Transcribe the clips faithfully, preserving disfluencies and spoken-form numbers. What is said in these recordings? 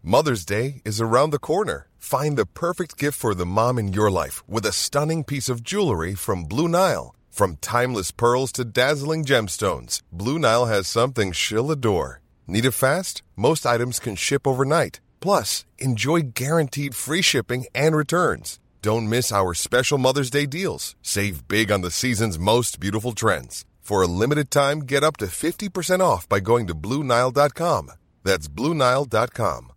Mother's Day is around the corner. Find the perfect gift for the mom in your life with a stunning piece of jewelry from Blue Nile. From timeless pearls to dazzling gemstones, Blue Nile has something she'll adore. Need it fast? Most items can ship overnight. Plus, enjoy guaranteed free shipping and returns. Don't miss our special Mother's Day deals. Save big on the season's most beautiful trends. For a limited time, get up to fifty percent off by going to Blue Nile dot com. That's Blue Nile dot com.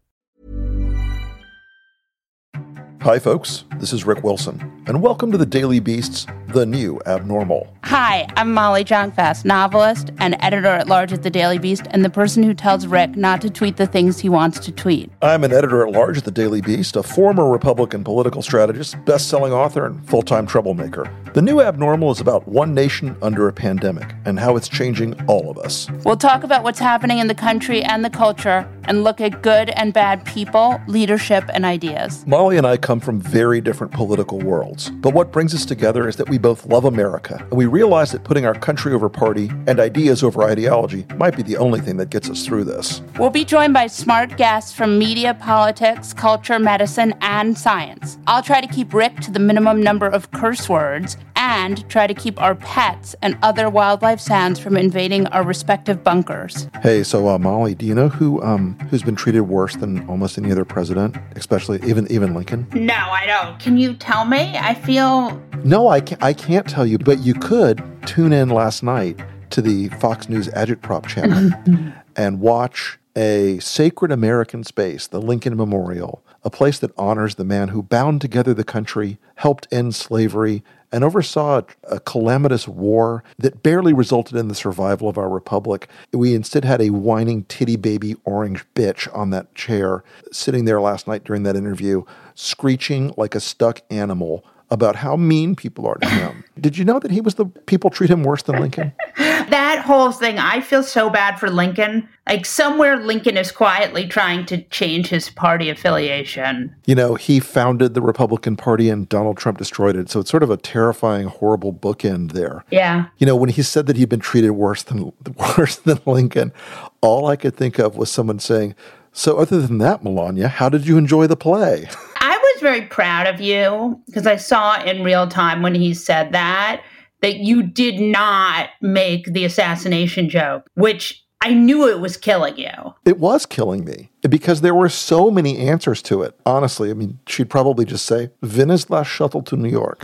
Hi, folks. This is Rick Wilson, and welcome to the Daily Beast's The New Abnormal. Hi, I'm Molly Jong-Fast, novelist and editor-at-large at the Daily Beast, and the person who tells Rick not to tweet the things he wants to tweet. I'm an editor-at-large at the Daily Beast, a former Republican political strategist, best-selling author, and full-time troublemaker. The New Abnormal is about one nation under a pandemic and how it's changing all of us. We'll talk about what's happening in the country and the culture and look at good and bad people, leadership, and ideas. Molly and I come from very different political worlds, but what brings us together is that we both love America, and we realize that putting our country over party and ideas over ideology might be the only thing that gets us through this. We'll be joined by smart guests from media, politics, culture, medicine, and science. I'll try to keep Rick to the minimum number of curse words and try to keep our pets and other wildlife sounds from invading our respective bunkers. Hey, so uh, Molly, do you know who um who's been treated worse than almost any other president, especially even even Lincoln? No, I don't. Can you tell me? I feel... No, I can't, I can't tell you, but you could tune in last night to the Fox News Agitprop channel and watch a sacred American space, the Lincoln Memorial, a place that honors the man who bound together the country, helped end slavery, and oversaw a calamitous war that barely resulted in the survival of our republic. We instead had a whining titty baby orange bitch on that chair sitting there last night during that interview, screeching like a stuck animal about how mean people are to him. Did you know that he was the people treat him worse than Lincoln? That whole thing, I feel so bad for Lincoln. Like somewhere Lincoln is quietly trying to change his party affiliation. You know, he founded the Republican Party and Donald Trump destroyed it. So it's sort of a terrifying, horrible bookend there. Yeah. You know, when he said that he'd been treated worse than worse than Lincoln, all I could think of was someone saying, "So other than that, Melania, how did you enjoy the play?" I was very proud of you because I saw in real time when he said that, that you did not make the assassination joke, which I knew it was killing you. It was killing me because there were so many answers to it. Honestly, I mean, she'd probably just say, "Venice last shuttle to New York."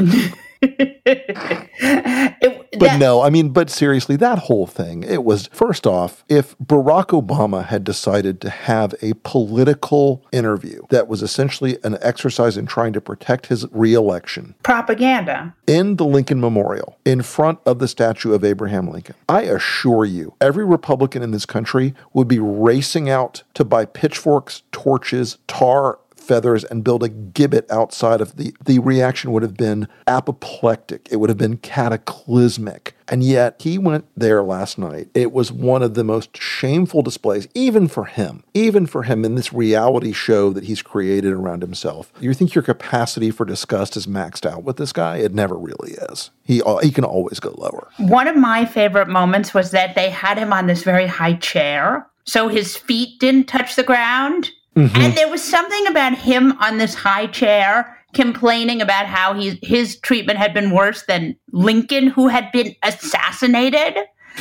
it, But that, no, I mean, but seriously, that whole thing, it was, first off, if Barack Obama had decided to have a political interview that was essentially an exercise in trying to protect his reelection. Propaganda. In the Lincoln Memorial, in front of the statue of Abraham Lincoln, I assure you, every Republican in this country would be racing out to buy pitchforks, torches, tar, feathers, and build a gibbet outside of the, the reaction would have been apoplectic. It would have been cataclysmic. And yet he went there last night. It was one of the most shameful displays, even for him, even for him in this reality show that he's created around himself. You think your capacity for disgust is maxed out with this guy? It never really is. He, he can always go lower. One of my favorite moments was that they had him on this very high chair, so his feet didn't touch the ground. Mm-hmm. And there was something about him on this high chair complaining about how he, his treatment had been worse than Lincoln, who had been assassinated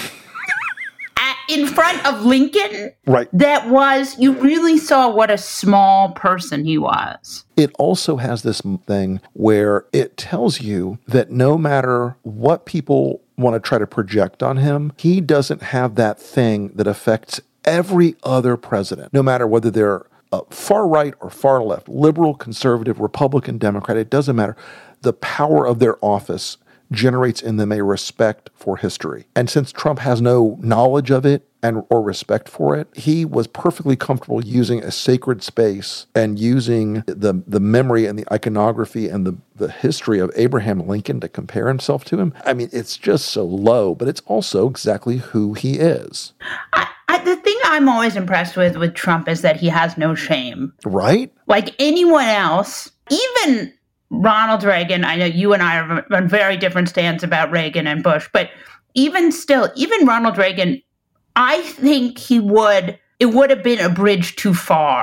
at, in front of Lincoln. Right. That was, you really saw what a small person he was. It also has this thing where it tells you that no matter what people want to try to project on him, he doesn't have that thing that affects every other president, no matter whether they're Uh, far right or far left, liberal, conservative, Republican, Democrat, it doesn't matter. The power of their office generates in them a respect for history. And since Trump has no knowledge of it and or respect for it, he was perfectly comfortable using a sacred space and using the the memory and the iconography and the, the history of Abraham Lincoln to compare himself to him. I mean, it's just so low, but it's also exactly who he is. I, I, the thing I'm always impressed with with Trump is that he has no shame. Right? Like anyone else, even Ronald Reagan, I know you and I are on very different stands about Reagan and Bush, but even still, even Ronald Reagan, I think he would, it would have been a bridge too far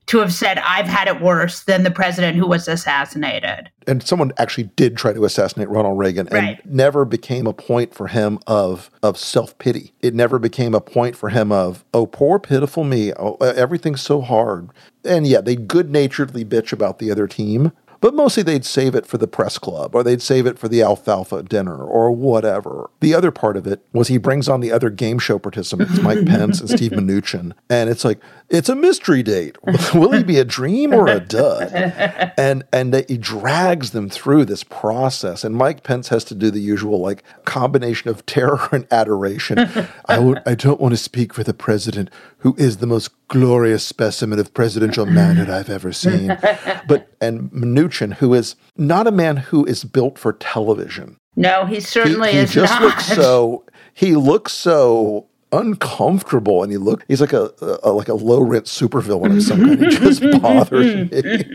to have said, I've had it worse than the president who was assassinated. And someone actually did try to assassinate Ronald Reagan, and right. never became a point for him of of self-pity. It never became a point for him of, oh, poor, pitiful me. Oh, everything's so hard. And yeah, they good-naturedly bitch about the other team, but mostly they'd save it for the press club, or they'd save it for the alfalfa dinner, or whatever. The other part of it was he brings on the other game show participants, Mike Pence and Steve Mnuchin, and it's like, it's a mystery date. Will he be a dream or a dud? And and he drags them through this process, and Mike Pence has to do the usual, like, combination of terror and adoration. I, w- I don't want to speak for the president, who is the most glorious specimen of presidential manhood I've ever seen. But, and Mnuchin, who is not a man who is built for television. No, he certainly he, he is just not. Looks so, he looks so uncomfortable, and he look he's like a, a like a low rent supervillain of some kind. He just bothers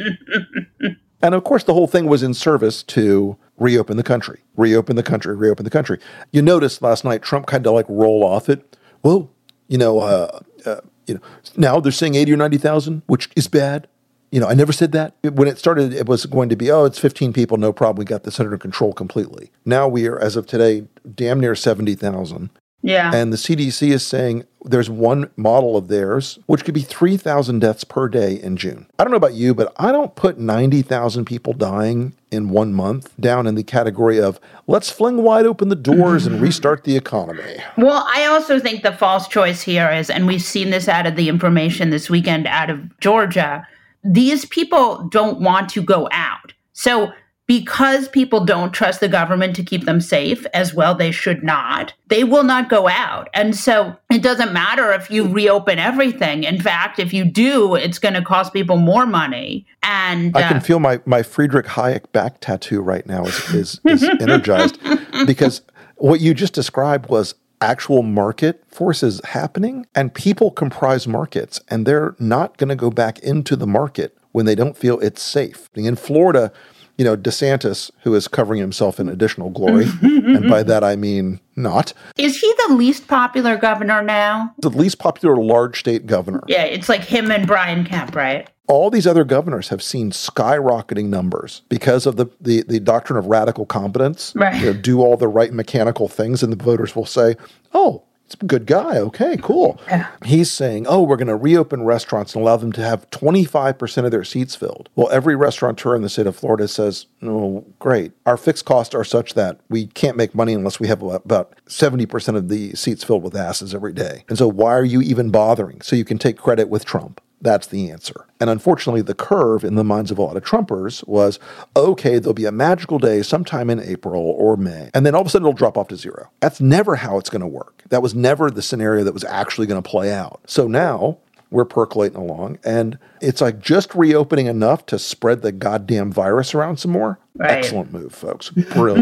me. And of course, the whole thing was in service to reopen the country, reopen the country, reopen the country. You noticed last night Trump kind of like roll off it. Well, you know, uh, uh, you know, now they're saying eighty or ninety thousand, which is bad. You know, I never said that. When it started, it was going to be, oh, it's fifteen people, no problem. We got this under control completely. Now we are, as of today, damn near seventy thousand. Yeah. And the C D C is saying there's one model of theirs, which could be three thousand deaths per day in June. I don't know about you, but I don't put ninety thousand people dying in one month down in the category of let's fling wide open the doors and restart the economy. Well, I also think the false choice here is, and we've seen this out of the information this weekend out of Georgia, these people don't want to go out. So because people don't trust the government to keep them safe, as well they should not, they will not go out. And so it doesn't matter if you reopen everything. In fact, if you do, it's going to cost people more money. And uh, I can feel my, my Friedrich Hayek back tattoo right now is, is, is energized, because what you just described was actual market forces happening, and people comprise markets, and they're not going to go back into the market when they don't feel it's safe. In Florida, you know, DeSantis, who is covering himself in additional glory, and by that I mean not. Is he the least popular governor now? The least popular large state governor. Yeah, it's like him and Brian Kemp, right? All these other governors have seen skyrocketing numbers because of the, the, the doctrine of radical competence. Right. You know, do all the right mechanical things, and the voters will say, oh, it's a good guy. Okay, cool. Yeah. He's saying, oh, we're going to reopen restaurants and allow them to have twenty-five percent of their seats filled. Well, every restaurateur in the state of Florida says, oh, great. Our fixed costs are such that we can't make money unless we have about seventy percent of the seats filled with asses every day. And so why are you even bothering? So you can take credit with Trump. That's the answer. And unfortunately, the curve in the minds of a lot of Trumpers was, okay, there'll be a magical day sometime in April or May, and then all of a sudden it'll drop off to zero. That's never how it's going to work. That was never the scenario that was actually going to play out. So now we're percolating along, and it's like just reopening enough to spread the goddamn virus around some more. Right. Excellent move, folks.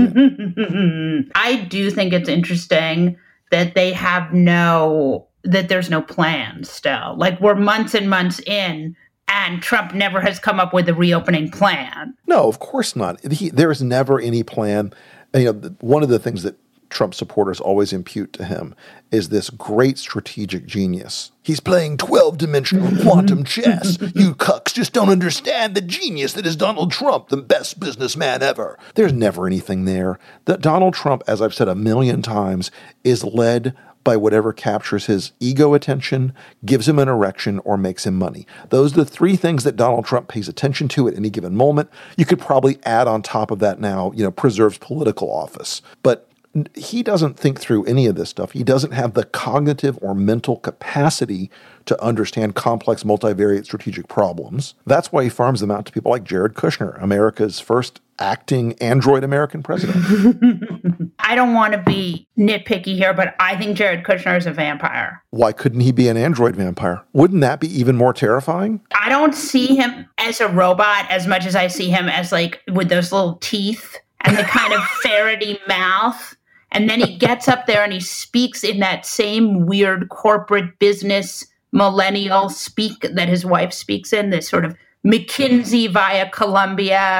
Brilliant. I do think it's interesting that they have no... that there's no plan still. Like, we're months and months in, and Trump never has come up with a reopening plan. No, of course not. He, there is never any plan. And, you know, one of the things that Trump supporters always impute to him is this great strategic genius. He's playing twelve-dimensional quantum chess. You cucks just don't understand the genius that is Donald Trump, the best businessman ever. There's never anything there. That Donald Trump, as I've said a million times, is led by whatever captures his ego attention, gives him an erection, or makes him money. Those are the three things that Donald Trump pays attention to at any given moment. You could probably add on top of that now, you know, preserves political office. But he doesn't think through any of this stuff. He doesn't have the cognitive or mental capacity to understand complex, multivariate strategic problems. That's why he farms them out to people like Jared Kushner, America's first acting android American president. I don't want to be nitpicky here, but I think Jared Kushner is a vampire. Why couldn't he be an android vampire? Wouldn't that be even more terrifying? I don't see him as a robot as much as I see him as, like, with those little teeth and the kind of ferrety mouth. And then he gets up there and he speaks in that same weird corporate business millennial speak that his wife speaks in, this sort of McKinsey via Columbia. I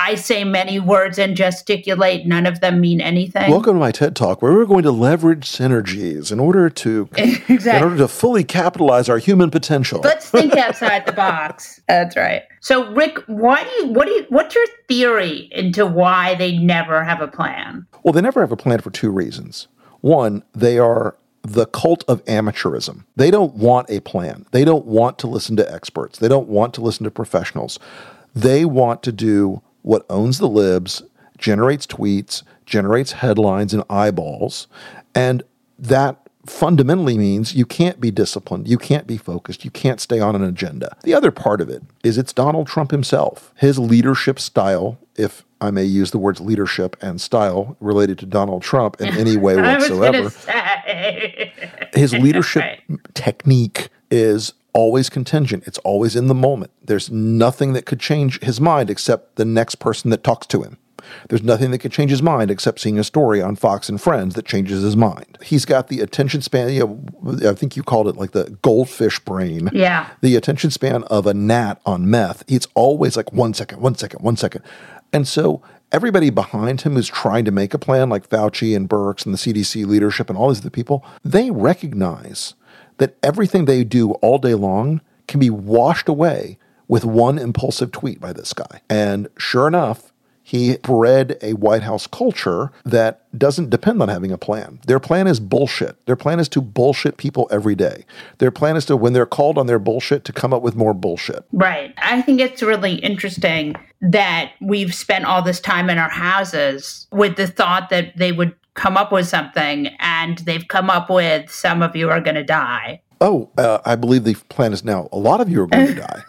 I say many words and gesticulate, none of them mean anything. Welcome to my TED Talk, where we're going to leverage synergies in order to exactly. in order to fully capitalize our human potential. Let's think outside the box. That's right. So, Rick, why do you? What do you? What's your theory into why they never have a plan? Well, they never have a plan for two reasons. One, they are the cult of amateurism. They don't want a plan. They don't want to listen to experts. They don't want to listen to professionals. They want to do what owns the libs, generates tweets, generates headlines and eyeballs, and that fundamentally means you can't be disciplined, you can't be focused, you can't stay on an agenda. The other part of it is it's Donald Trump himself. His leadership style, if I may use the words leadership and style related to Donald Trump in any way whatsoever, I was say. his leadership right. technique is always contingent. It's always in the moment. There's nothing that could change his mind except the next person that talks to him. There's nothing that could change his mind except seeing a story on Fox and Friends that changes his mind. He's got the attention span, you know, I think you called it like the goldfish brain. Yeah. The attention span of a gnat on meth. It's always like one second, one second, one second. And so everybody behind him who's trying to make a plan, like Fauci and Birx and the C D C leadership and all these other people, they recognize that everything they do all day long can be washed away with one impulsive tweet by this guy. And sure enough, he bred a White House culture that doesn't depend on having a plan. Their plan is bullshit. Their plan is to bullshit people every day. Their plan is to, when they're called on their bullshit, to come up with more bullshit. Right. I think it's really interesting that we've spent all this time in our houses with the thought that they would come up with something, and they've come up with some of you are going to die. Oh, uh, I believe the plan is now a lot of you are going to die.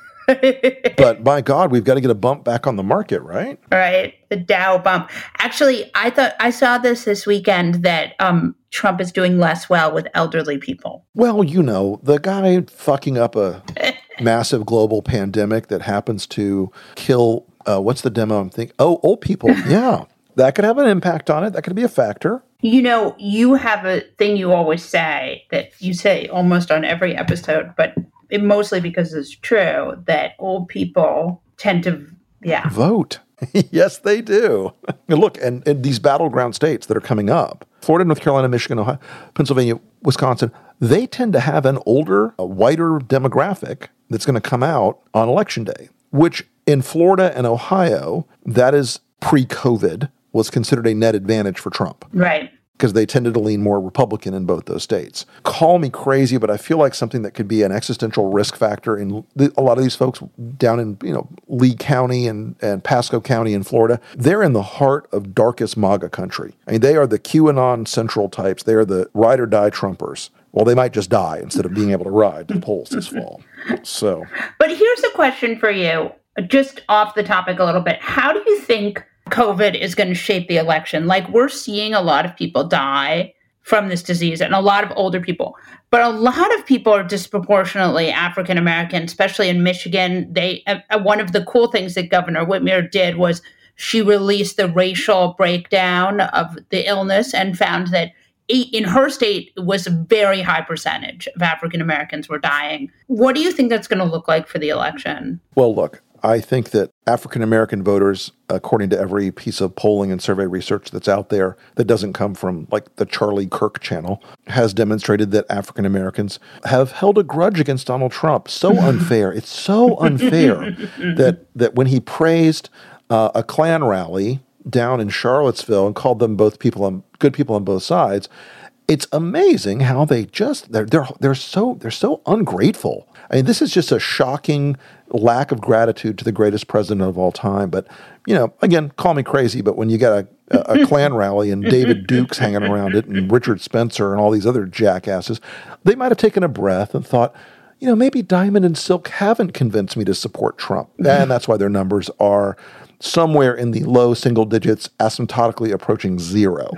But by God, we've got to get a bump back on the market, right? Right. The Dow bump. Actually, I thought I saw this this weekend that um, Trump is doing less well with elderly people. Well, you know, the guy fucking up a massive global pandemic that happens to kill, uh, what's the demo I'm thinking? Oh, old people. Yeah. That could have an impact on it. That could be a factor. You know, you have a thing you always say that you say almost on every episode, but it mostly because it's true, that old people tend to, yeah. Vote. Yes, they do. And look, and, and these battleground states that are coming up, Florida, North Carolina, Michigan, Ohio, Pennsylvania, Wisconsin, they tend to have an older, a whiter demographic that's going to come out on Election Day, which in Florida and Ohio, that is pre-COVID, was considered a net advantage for Trump. Right. Because they tended to lean more Republican in both those states. Call me crazy, but I feel like something that could be an existential risk factor in the, a lot of these folks down in, you know, Lee County and, and Pasco County in Florida, they're in the heart of darkest MAGA country. I mean, they are the QAnon central types. They are the ride or die Trumpers. Well, they might just die instead of being able to ride the polls this fall. So, but here's a question for you, just off the topic a little bit. How do you think COVID is going to shape the election? Like, we're seeing a lot of people die from this disease, and a lot of older people, but a lot of people are disproportionately African American, especially in Michigan. They uh, one of the cool things that Governor Whitmer did was she released the racial breakdown of the illness and found that in her state it was a very high percentage of African Americans were dying. What do you think that's going to look like for the election? Well, look, I think that African-American voters, according to every piece of polling and survey research that's out there that doesn't come from like the Charlie Kirk channel, has demonstrated that African-Americans have held a grudge against Donald Trump. So unfair. It's so unfair that that when he praised uh, a Klan rally down in Charlottesville and called them both people on good people on both sides, it's amazing how they just they're they're they're so they're so ungrateful. I mean, this is just a shocking lack of gratitude to the greatest president of all time. But, you know, again, call me crazy, but when you got a, a, a Klan rally and David Duke's hanging around it and Richard Spencer and all these other jackasses, they might have taken a breath and thought, you know, maybe Diamond and Silk haven't convinced me to support Trump. And that's why their numbers are somewhere in the low single digits, asymptotically approaching zero.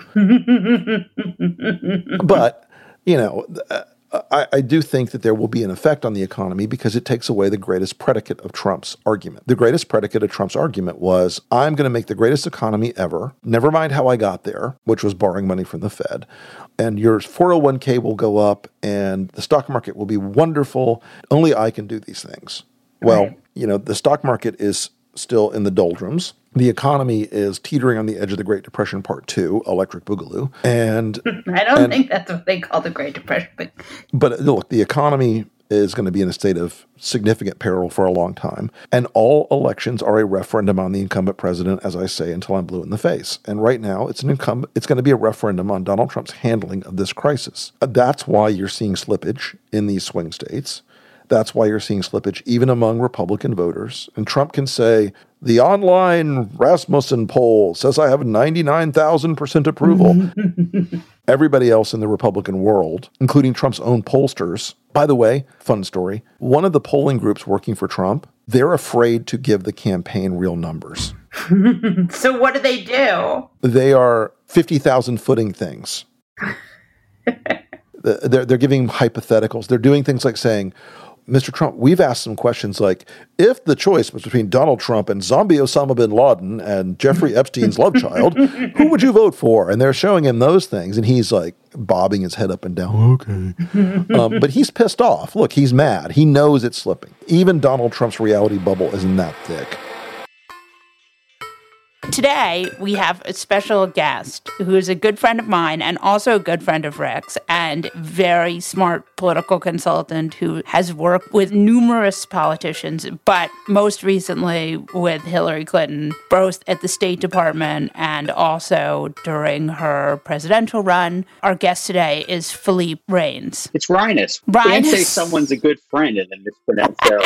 But, you know, I, I do think that there will be an effect on the economy because it takes away the greatest predicate of Trump's argument. The greatest predicate of Trump's argument was, I'm going to make the greatest economy ever, never mind how I got there, which was borrowing money from the Fed, and your four oh one k will go up and the stock market will be wonderful. Only I can do these things. Well, right. You know, the stock market is still in the doldrums. The economy is teetering on the edge of the Great Depression Part Two, Electric Boogaloo. And I don't and, think that's what they call the Great Depression. But, but look, the economy is going to be in a state of significant peril for a long time. And all elections are a referendum on the incumbent president, as I say, until I'm blue in the face. And right now, it's an incumbent, it's going to be a referendum on Donald Trump's handling of this crisis. That's why you're seeing slippage in these swing states. That's why you're seeing slippage even among Republican voters. And Trump can say, the online Rasmussen poll says I have ninety-nine thousand percent approval. Everybody else in the Republican world, including Trump's own pollsters, by the way, fun story, one of the polling groups working for Trump, they're afraid to give the campaign real numbers. So what do they do? They are fifty thousand footing things. they're, they're giving hypotheticals. They're doing things like saying, Mister Trump, we've asked some questions like, if the choice was between Donald Trump and zombie Osama bin Laden and Jeffrey Epstein's love child, who would you vote for? And they're showing him those things, and he's like bobbing his head up and down. Okay. um, but he's pissed off. Look, he's mad. He knows it's slipping. Even Donald Trump's reality bubble isn't that thick. Today, we have a special guest who is a good friend of mine and also a good friend of Rick's and very smart political consultant who has worked with numerous politicians, but most recently with Hillary Clinton, both at the State Department and also during her presidential run. Our guest today is Philippe Reines. It's Reines. Reines. You can't say someone's a good friend and then mispronounce their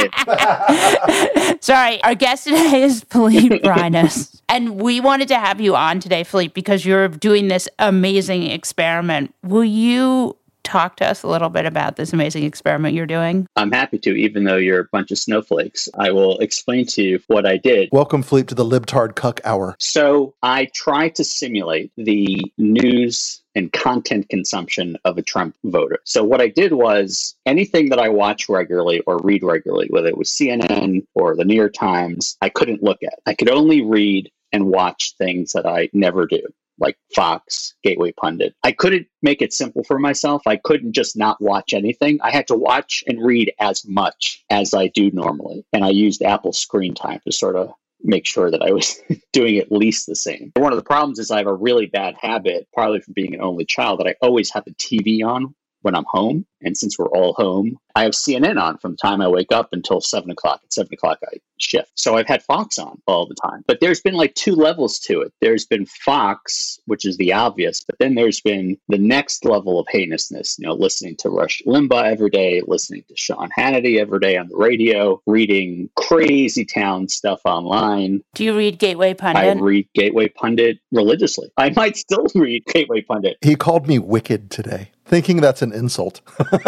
last name. Sorry, our guest today is Philippe Reines. And we wanted to have you on today, Philippe, because you're doing this amazing experiment. Will you talk to us a little bit about this amazing experiment you're doing? I'm happy to, even though you're a bunch of snowflakes. I will explain to you what I did. Welcome, Philippe, to the Libtard Cuck Hour. So I tried to simulate the news and content consumption of a Trump voter. So what I did was anything that I watch regularly or read regularly, whether it was C N N or the New York Times, I couldn't look at. I could only read and watch things that I never do, like Fox, Gateway Pundit. I couldn't make it simple for myself. I couldn't just not watch anything. I had to watch and read as much as I do normally. And I used Apple Screen Time to sort of make sure that I was doing at least the same. One of the problems is I have a really bad habit, partly from being an only child, that I always have the T V on when I'm home. And since we're all home, I have C N N on from the time I wake up until seven o'clock. At seven o'clock, I shift. So I've had Fox on all the time. But there's been like two levels to it. There's been Fox, which is the obvious, but then there's been the next level of heinousness, you know, listening to Rush Limbaugh every day, listening to Sean Hannity every day on the radio, reading crazy town stuff online. Do you read Gateway Pundit? I read Gateway Pundit religiously. I might still read Gateway Pundit. He called me wicked today, thinking that's an insult.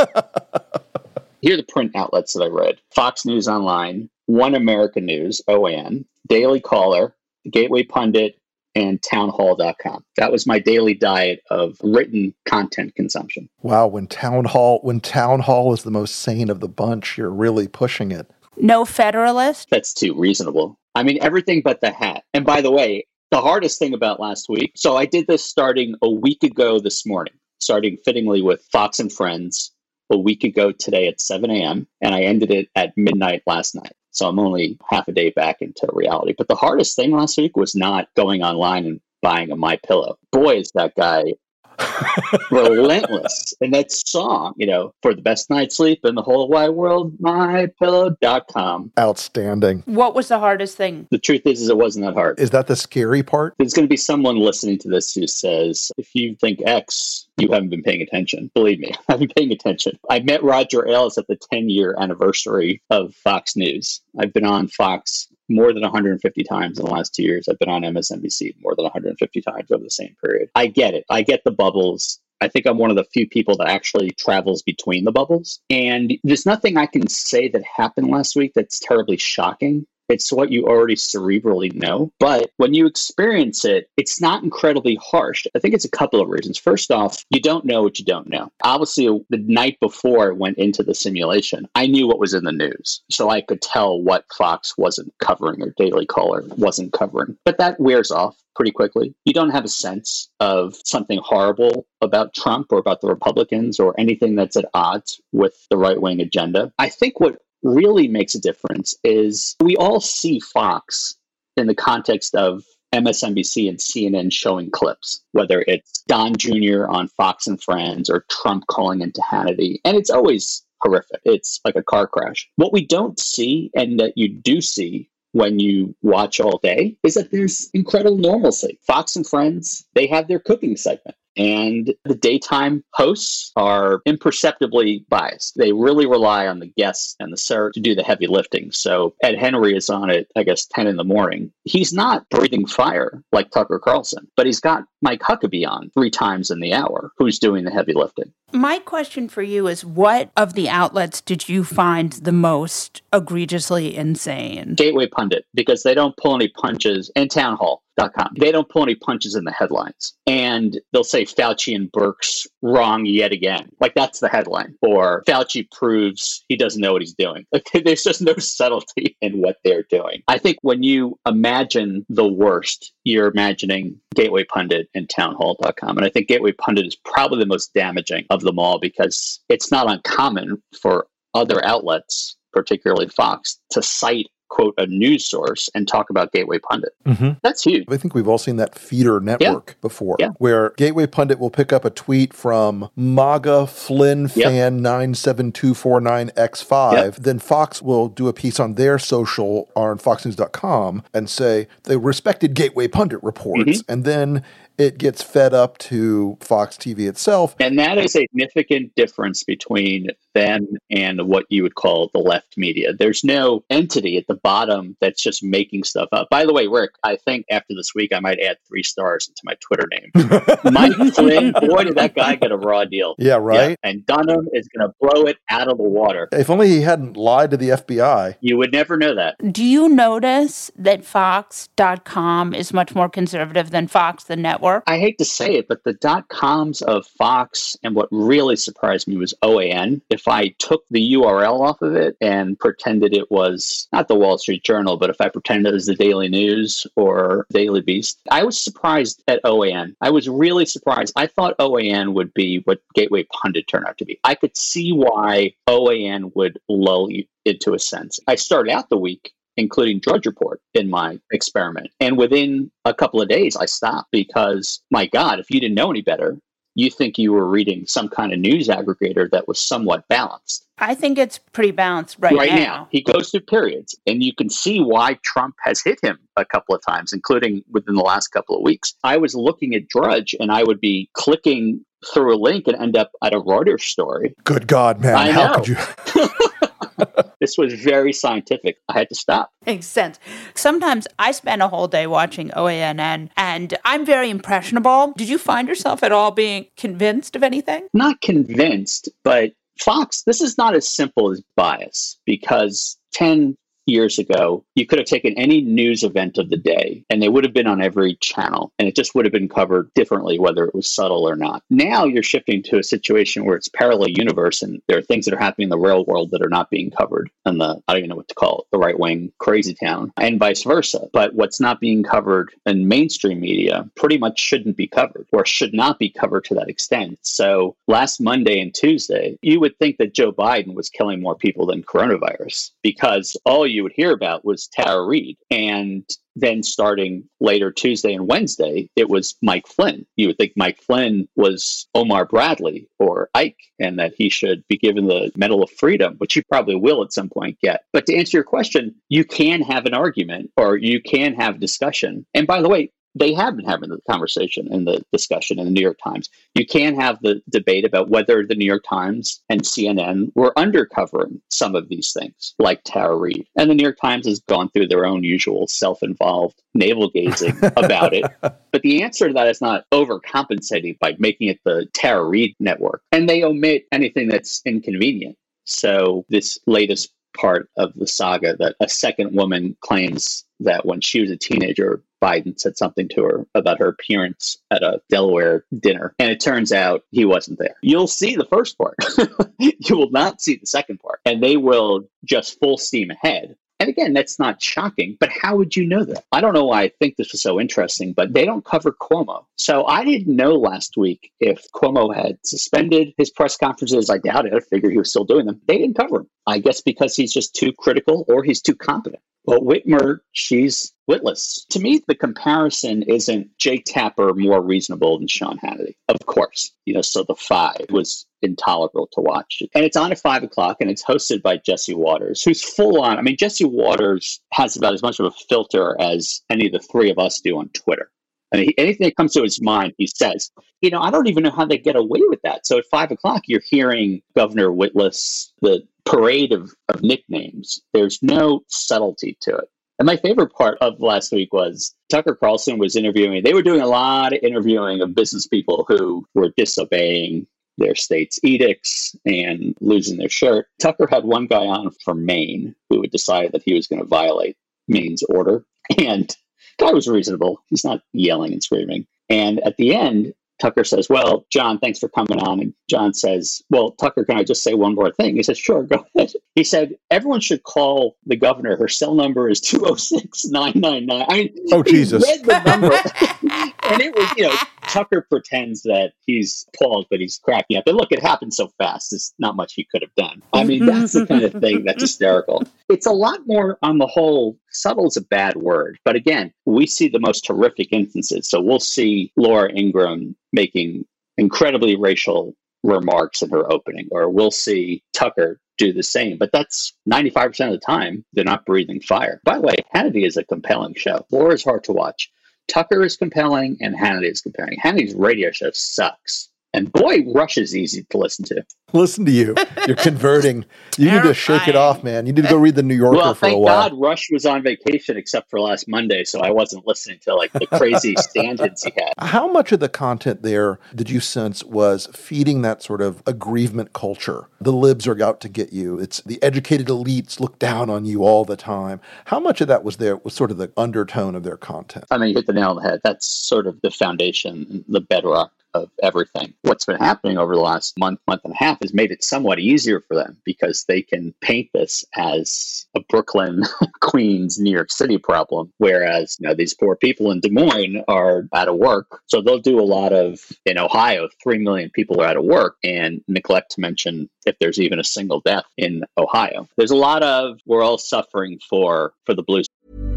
Here are the print outlets that I read. Fox News Online, One America News, O A N, Daily Caller, Gateway Pundit, and townhall dot com. That was my daily diet of written content consumption. Wow, when Town Hall, when Town Hall is the most sane of the bunch, you're really pushing it. No Federalist? That's too reasonable. I mean, everything but the hat. And by the way, the hardest thing about last week, so I did this starting a week ago this morning, starting fittingly with Fox and Friends, a week ago today at seven a.m., and I ended it at midnight last night. So I'm only half a day back into reality. But the hardest thing last week was not going online and buying a MyPillow. Boy, is that guy relentless. And that song, you know, for the best night's sleep in the whole wide world, my pillow dot com. Outstanding. What was the hardest thing? The truth is, is it wasn't that hard. Is that the scary part? There's going to be someone listening to this who says, if you think X, you haven't been paying attention. Believe me, I've been paying attention. I met Roger Ailes at the ten-year anniversary of Fox News. I've been on Fox more than one hundred fifty times in the last two years. I've been on M S N B C more than one hundred fifty times over the same period. I get it. I get the bubbles. I think I'm one of the few people that actually travels between the bubbles. And there's nothing I can say that happened last week that's terribly shocking. It's what you already cerebrally know. But when you experience it, it's not incredibly harsh. I think it's a couple of reasons. First off, you don't know what you don't know. Obviously, the night before I went into the simulation, I knew what was in the news. So I could tell what Fox wasn't covering or Daily Caller wasn't covering. But that wears off pretty quickly. You don't have a sense of something horrible about Trump or about the Republicans or anything that's at odds with the right-wing agenda. I think what really makes a difference is we all see Fox in the context of M S N B C and C N N showing clips, whether it's Don Junior on Fox and Friends or Trump calling into Hannity. And it's always horrific. It's like a car crash. What we don't see, and that you do see when you watch all day, is that there's incredible normalcy. Fox and Friends, they have their cooking segment. And the daytime hosts are imperceptibly biased. They really rely on the guests and the sir to do the heavy lifting. So Ed Henry is on at, I guess, ten in the morning. He's not breathing fire like Tucker Carlson, but he's got Mike Huckabee on three times in the hour, who's doing the heavy lifting. My question for you is, what of the outlets did you find the most egregiously insane? Gateway Pundit, because they don't pull any punches, and Town Hall dot com. They don't pull any punches in the headlines. And they'll say Fauci and Birx wrong yet again. Like, that's the headline. Or Fauci proves he doesn't know what he's doing. Like, there's just no subtlety in what they're doing. I think when you imagine the worst, you're imagining Gateway Pundit and Town Hall dot com. And I think Gateway Pundit is probably the most damaging of them all, because it's not uncommon for other outlets, particularly Fox, to cite, quote, a news source and talk about Gateway Pundit. Mm-hmm. That's huge. I think we've all seen that feeder network yeah. before, yeah. where Gateway Pundit will pick up a tweet from MAGA Flynn yep. fan nine seven two four nine X five. Yep. Then Fox will do a piece on their social on fox news dot com and say the respected Gateway Pundit reports. Mm-hmm. And then it gets fed up to Fox T V itself. And that is a significant difference between them and what you would call the left media. There's no entity at the bottom that's just making stuff up. By the way, Rick, I think after this week, I might add three stars into my Twitter name. Mike Flynn, boy, did that guy get a raw deal. Yeah, right? Yeah. And Dunham is going to blow it out of the water. If only he hadn't lied to the F B I. You would never know that. Do you notice that Fox dot com is much more conservative than Fox, the network? I hate to say it, but the dot-coms of Fox, and what really surprised me was O A N. If I took the U R L off of it and pretended it was not the Wall Street Journal, but if I pretended it was the Daily News or Daily Beast, I was surprised at O A N. I was really surprised. I thought O A N would be what Gateway Pundit turned out to be. I could see why O A N would lull you into a sense. I started out the week including Drudge Report in my experiment. And within a couple of days, I stopped because, my God, if you didn't know any better, you think you were reading some kind of news aggregator that was somewhat balanced. I think it's pretty balanced right, right now. now. He goes through periods, and you can see why Trump has hit him a couple of times, including within the last couple of weeks. I was looking at Drudge, and I would be clicking through a link and end up at a Reuters story. Good God, man. I How know. could you... This was very scientific. I had to stop. Makes sense. Sometimes I spend a whole day watching O A N N, and I'm very impressionable. Did you find yourself at all being convinced of anything? Not convinced, but Fox, this is not as simple as bias, because ten years ago, you could have taken any news event of the day and they would have been on every channel, and it just would have been covered differently, whether it was subtle or not. Now you're shifting to a situation where it's parallel universe, and there are things that are happening in the real world that are not being covered in the, I don't even know what to call it, the right-wing crazy town, and vice versa. But what's not being covered in mainstream media pretty much shouldn't be covered, or should not be covered to that extent. So last Monday and Tuesday, you would think that Joe Biden was killing more people than coronavirus, because all you would hear about was Tara Reade. And then starting later Tuesday and Wednesday, it was Mike Flynn. You would think Mike Flynn was Omar Bradley or Ike, and that he should be given the Medal of Freedom, which he probably will at some point get. But to answer your question, you can have an argument, or you can have discussion. And by the way, they have been having the conversation and the discussion in the New York Times. You can have the debate about whether the New York Times and C N N were undercovering some of these things, like Tara Reade. And the New York Times has gone through their own usual self-involved navel-gazing about it. But the answer to that is not overcompensating by making it the Tara Reade network. And they omit anything that's inconvenient. So this latest part of the saga, that a second woman claims that when she was a teenager, Biden said something to her about her appearance at a Delaware dinner. And it turns out he wasn't there. You'll see the first part. You will not see the second part. And they will just full steam ahead. And again, that's not shocking, but how would you know that? I don't know why I think this was so interesting, but they don't cover Cuomo. So I didn't know last week if Cuomo had suspended his press conferences. I doubt it. I figured he was still doing them. They didn't cover him. I guess because he's just too critical, or he's too competent. Well, Whitmer, she's witless. To me, the comparison isn't Jake Tapper more reasonable than Sean Hannity. Of course, you know, so the five was intolerable to watch. And it's on at five o'clock and it's hosted by Jesse Waters, who's full on. I mean, Jesse Waters has about as much of a filter as any of the three of us do on Twitter. I mean, anything that comes to his mind, he says, you know, I don't even know how they get away with that. So at five o'clock, you're hearing Governor Witless, the parade of, of nicknames. There's no subtlety to it. And my favorite part of last week was Tucker Carlson was interviewing. They were doing a lot of interviewing of business people who were disobeying their state's edicts and losing their shirt. Tucker had one guy on from Maine who had decided that he was going to violate Maine's order. And the guy was reasonable. He's not yelling and screaming. And at the end, Tucker says, well, John, thanks for coming on. And John says, well, Tucker, can I just say one more thing? He says, sure, go ahead. He said, everyone should call the governor. Her cell number is two oh six, nine nine nine. I mean, oh, Jesus. He read the number. And it was, you know, Tucker pretends that he's appalled, but he's cracking up. And look, it happened so fast. There's not much he could have done. I mean, that's the kind of thing that's hysterical. It's a lot more on the whole. Subtle is a bad word. But again, we see the most horrific instances. So we'll see Laura Ingraham making incredibly racial remarks in her opening, or we'll see Tucker do the same. But that's ninety-five percent of the time, they're not breathing fire. By the way, Hannity is a compelling show. Laura is hard to watch. Tucker is compelling and Hannity is compelling. Hannity's radio show sucks. And boy, Rush is easy to listen to. Listen to you. You're converting. You need to shake it off, man. You need to go read The New Yorker well, for a while. Well, thank God Rush was on vacation except for last Monday, so I wasn't listening to like the crazy stand-ins he had. How much of the content there did you sense was feeding that sort of aggrievement culture? The libs are out to get you. It's the educated elites look down on you all the time. How much of that was there was sort of the undertone of their content? I mean, you hit the nail on the head. That's sort of the foundation, the bedrock of everything. What's been happening over the last month, month and a half has made it somewhat easier for them because they can paint this as a Brooklyn, Queens, New York City problem, whereas, you know, these poor people in Des Moines are out of work. So they'll do a lot of, in Ohio, three million people are out of work and neglect to mention if there's even a single death in Ohio. There's a lot of, we're all suffering for, for the blue.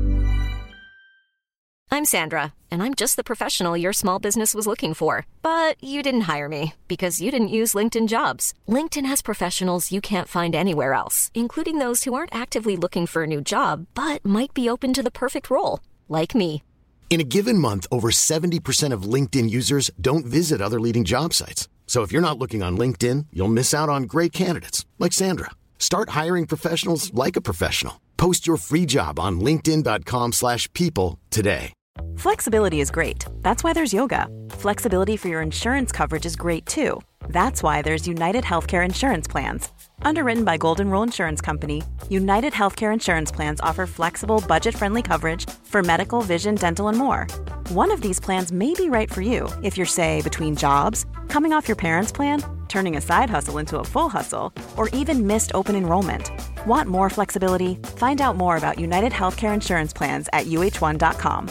I'm Sandra, and I'm just the professional your small business was looking for. But you didn't hire me because you didn't use LinkedIn Jobs. LinkedIn has professionals you can't find anywhere else, including those who aren't actively looking for a new job, but might be open to the perfect role, like me. In a given month, over seventy percent of LinkedIn users don't visit other leading job sites. So if you're not looking on LinkedIn, you'll miss out on great candidates like Sandra. Start hiring professionals like a professional. Post your free job on linkedin.com slash people today. Flexibility is great. That's why there's yoga. Flexibility for your insurance coverage is great too. That's why there's United Healthcare Insurance Plans. Underwritten by Golden Rule Insurance Company, United Healthcare Insurance Plans offer flexible, budget-friendly coverage for medical, vision, dental, and more. One of these plans may be right for you if you're, say, between jobs, coming off your parents' plan, turning a side hustle into a full hustle, or even missed open enrollment. Want more flexibility? Find out more about United Healthcare Insurance Plans at U H one dot com.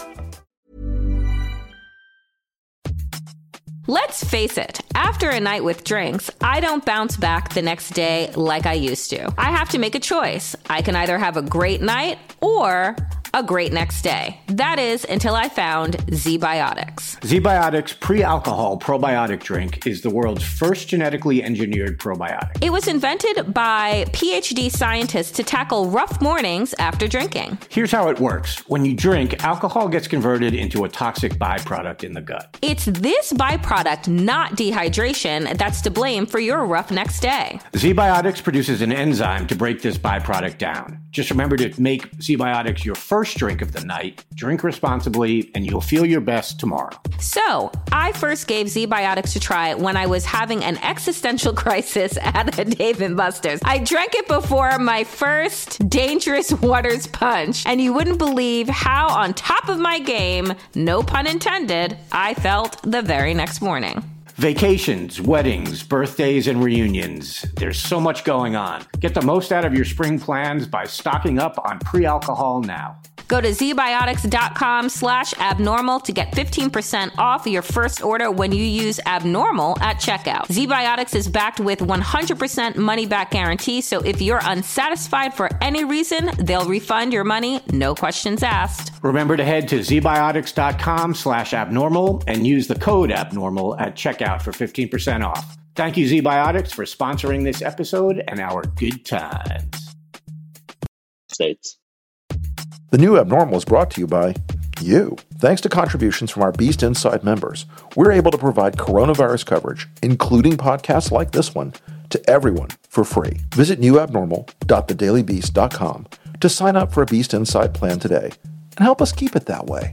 Let's face it, after a night with drinks, I don't bounce back the next day like I used to. I have to make a choice. I can either have a great night or a great next day. That is until I found ZBiotics. ZBiotics pre-alcohol probiotic drink is the world's first genetically engineered probiotic. It was invented by P H D scientists to tackle rough mornings after drinking. Here's how it works. When you drink, alcohol gets converted into a toxic byproduct in the gut. It's this byproduct, not dehydration, that's to blame for your rough next day. ZBiotics produces an enzyme to break this byproduct down. Just remember to make ZBiotics your first drink of the night, drink responsibly, and you'll feel your best tomorrow. So, I first gave ZBiotics a try when I was having an existential crisis at a Dave and Buster's. I drank it before my first Dangerous Waters punch, and you wouldn't believe how on top of my game, no pun intended, I felt the very next morning. Vacations, weddings, birthdays, and reunions. There's so much going on. Get the most out of your spring plans by stocking up on pre-alcohol now. Go to zbiotics.com slash abnormal to get fifteen percent off your first order when you use abnormal at checkout. ZBiotics is backed with one hundred percent money-back guarantee, so if you're unsatisfied for any reason, they'll refund your money, no questions asked. Remember to head to zbiotics.com slash abnormal and use the code abnormal at checkout for fifteen percent off. Thank you, ZBiotics, for sponsoring this episode and our good times. States. The New Abnormal is brought to you by you. Thanks to contributions from our Beast Inside members, we're able to provide coronavirus coverage, including podcasts like this one, to everyone for free. Visit new abnormal dot the daily beast dot com to sign up for a Beast Inside plan today and help us keep it that way.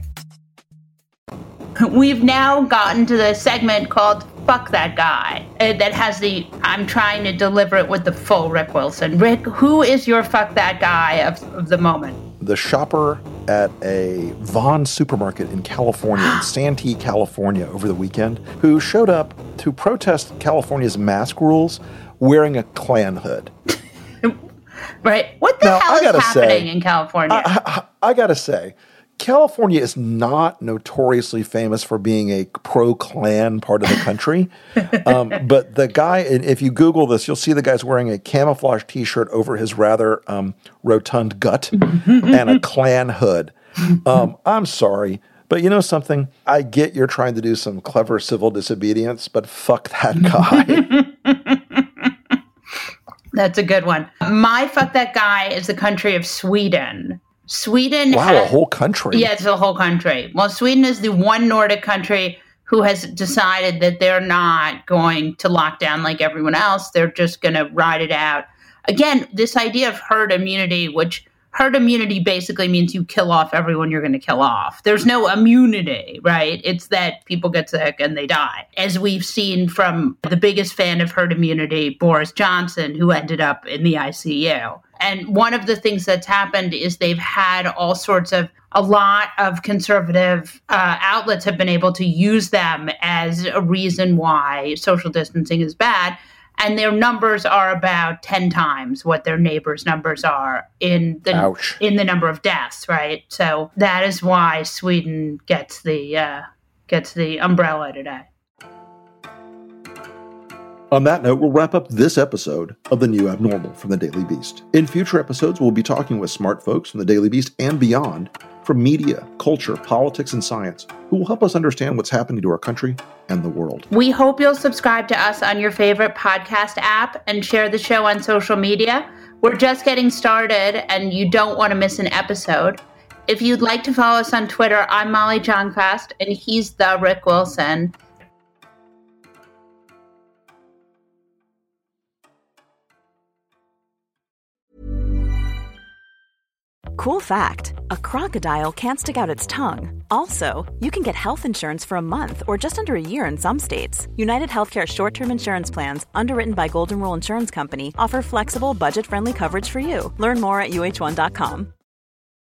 We've now gotten to the segment called Fuck That Guy uh, that has the, I'm trying to deliver it with the full Rick Wilson. Rick, who is your Fuck That Guy of, of the moment? The shopper at a Vaughn supermarket in California, in Santee, California, over the weekend, who showed up to protest California's mask rules wearing a Klan hood. Right. What the now, hell I is gotta happening say, in California? I, I, I gotta say, California is not notoriously famous for being a pro-Klan part of the country. um, but the guy, if you Google this, you'll see the guy's wearing a camouflage T-shirt over his rather um, rotund gut and a Klan hood. Um, I'm sorry, but you know something? I get you're trying to do some clever civil disobedience, but fuck that guy. That's a good one. My Fuck That Guy is the country of Sweden. Sweden Wow, has, a whole country. Yeah, it's a whole country. Well, Sweden is the one Nordic country who has decided that they're not going to lock down like everyone else. They're just going to ride it out. Again, this idea of herd immunity, which herd immunity basically means you kill off everyone you're going to kill off. There's no immunity, right? It's that people get sick and they die. As we've seen from the biggest fan of herd immunity, Boris Johnson, who ended up in the I C U. And one of the things that's happened is they've had all sorts of, a lot of conservative uh, outlets have been able to use them as a reason why social distancing is bad. And their numbers are about ten times what their neighbors' numbers are in the Ouch. in the number of deaths, right? So that is why Sweden gets the uh, gets the umbrella today. On that note, we'll wrap up this episode of The New Abnormal from The Daily Beast. In future episodes, we'll be talking with smart folks from The Daily Beast and beyond, from media, culture, politics, and science, who will help us understand what's happening to our country and the world. We hope you'll subscribe to us on your favorite podcast app and share the show on social media. We're just getting started, and you don't want to miss an episode. If you'd like to follow us on Twitter, I'm Molly Jong-Fast, and he's the Rick Wilson. Cool fact, a crocodile can't stick out its tongue. Also, you can get health insurance for a month or just under a year in some states. United Healthcare short-term insurance plans, underwritten by Golden Rule Insurance Company, offer flexible, budget-friendly coverage for you. Learn more at U H one dot com.